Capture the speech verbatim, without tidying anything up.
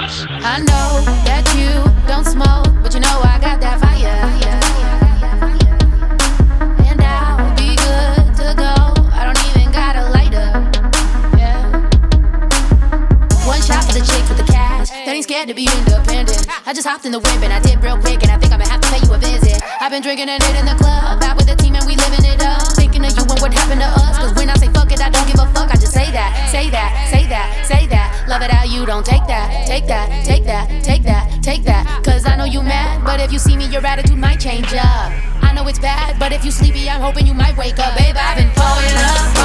I know that you don't smoke, but you know I got that fire. And I'll be good to go. I don't even got a lighter. Yeah. One shot for the chicks with the cash that ain't scared to be independent. I just hopped in the whip and I did real quick, and I think I'ma have to pay you a visit. I've been drinking and it in the club, out with the team and we living it up. Thinking of you and what happened to us, cause when I say fuck it, I don't give a fuck. I just say that, say that, say that, say that. Love it how you don't take that, take that, take that, take that, take that. Cause I know you mad, but if you see me your attitude might change up. I know it's bad, but if you sleepy I'm hoping you might wake up. Babe, I've been falling up